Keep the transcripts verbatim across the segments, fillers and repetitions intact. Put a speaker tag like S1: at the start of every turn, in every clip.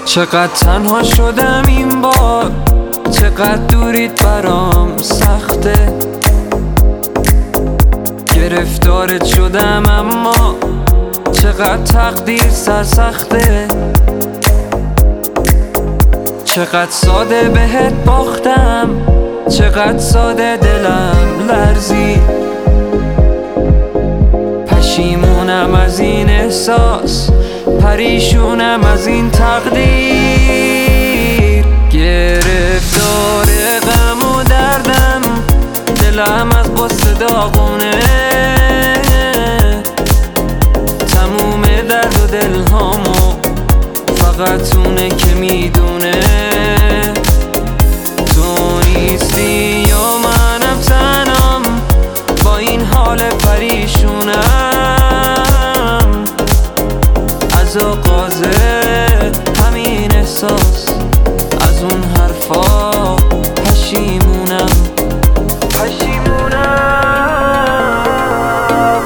S1: چقدر تنها شدم این بار، چقدر دوریت برام سخته. گرفتارت شدم اما چقدر تقدیر سرسخته. چقدر ساده بهت باختم، چقدر ساده دلم لرزی. پشیمونم از این احساس، پریشونم از این تقدیر. گرفتار غم و دردم، دلم از غصه داغونه. تموم درد و دلهامو فقط اونه که میدونه. تو نیستی یا منم تنام با این حال پریشونم. از آغاز همین احساس، از اون حرفا پشیمونم. پشیمونم،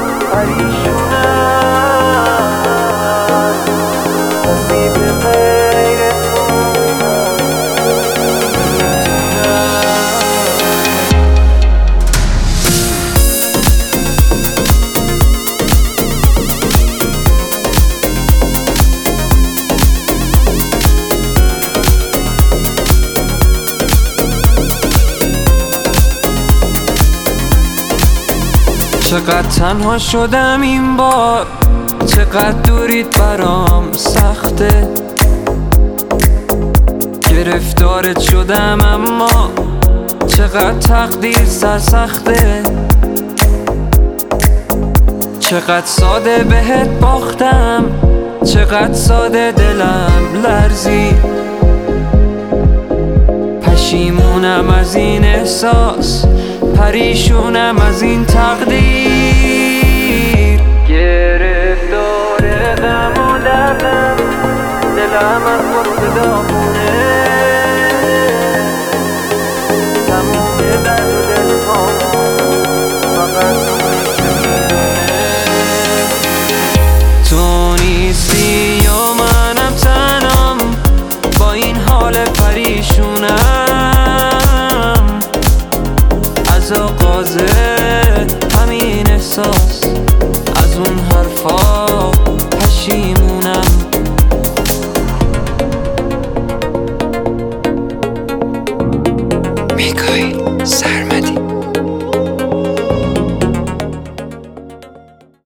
S1: پریشونم. نصیب غیر تو چقدر تنها شدم این بار، چقدر دوریت برام سخته. گرفتارت شدم اما چقدر تقدیر سرسخته. چقدر ساده بهت باختم، چقدر ساده دلم لرزی. پشیمونم از این احساس، پریشونم از این تقدیر. گرفتار غم و دردم، دلم از غصه داغونه. تموم درد و دلهامو فقط اونه که میدونه. تو نیستی یا منم تنام با این حال پریشونم. از آغاز همین احساس، از اون حرفا پشیمونم. میکای سر